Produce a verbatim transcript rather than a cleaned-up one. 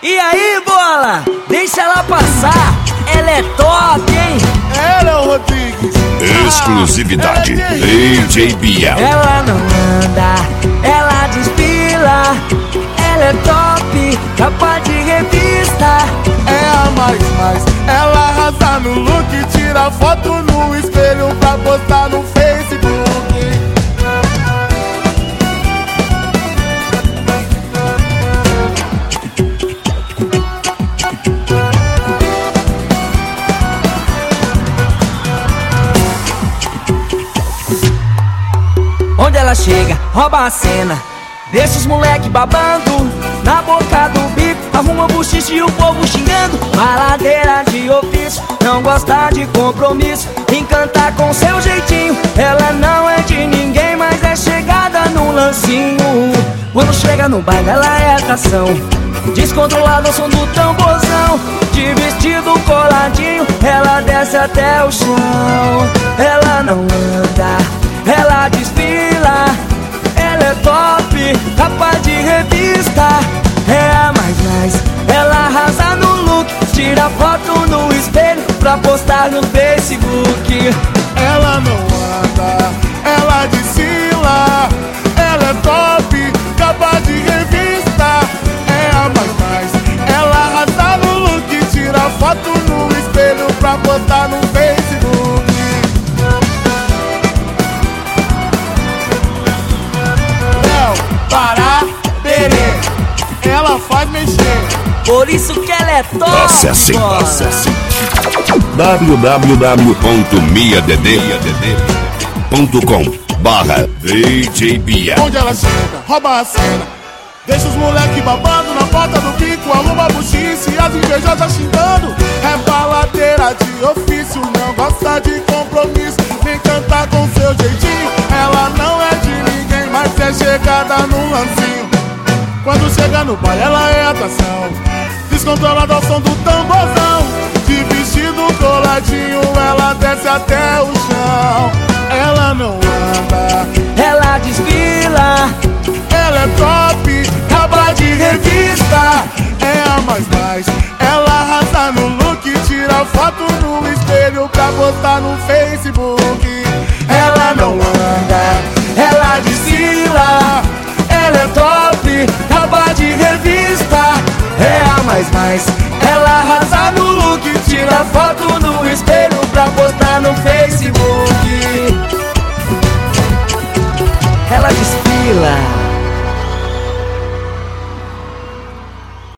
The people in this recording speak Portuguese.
E aí, bola? Deixa ela passar. Ela é top, hein? Ela é o Rodrigues. Exclusividade Ah, D J Biel. Ela não anda, ela desfila. Ela é top, capa de revista. É a mais mais. Ela arrasa no look, tira foto no espelho pra postar no Facebook. Onde ela chega, rouba a cena, deixa os moleque babando na boca do bico, arruma buchiche e o povo xingando. Maladeira de ofício, não gosta de compromisso, encanta com seu jeitinho. Ela não é de ninguém, mas é chegada no lancinho. Quando chega no baile ela é atração, descontrolada ao som do tamborzão. De vestido coladinho, ela desce até o chão. Ela não anda, ela desfila. Ela é top, capa de revista. É a mais mais, ela arrasa no look, tira foto no espelho pra postar no Facebook. Ela não anda, ela desfila. Ela é top, capa de revista. É a mais mais, ela arrasa no look, tira foto no espelho pra postar no Facebook. Pará, perê, ela faz mexer. Por isso que ela é top. Acesse, bola. acesse w w w ponto mia d d ponto com barra D J Biel. Onde ela chega, rouba a cena, deixa os moleque babando na porta do bico, arruma buchice e as invejosas xingando. É baladeira de ofício, não gosta de compromisso, nem canta com seu jeitinho. Ela não é de ninguém, mas é chegada no lancinho. Quando chega no baile ela é atração, descontrolada ao som do tamborzão. De vestido coladinho ela desce até o chão. Ela não anda, Ela desfila. ela é top, capa de revista. É a mais mais, ela arrasa no look, tira foto no espelho pra postar no Facebook. Ela não anda, ela desfila. Ela é top, capa de revista. É a mais mais, ela arrasa no look, tira foto no espelho pra postar no Facebook. Ela desfila.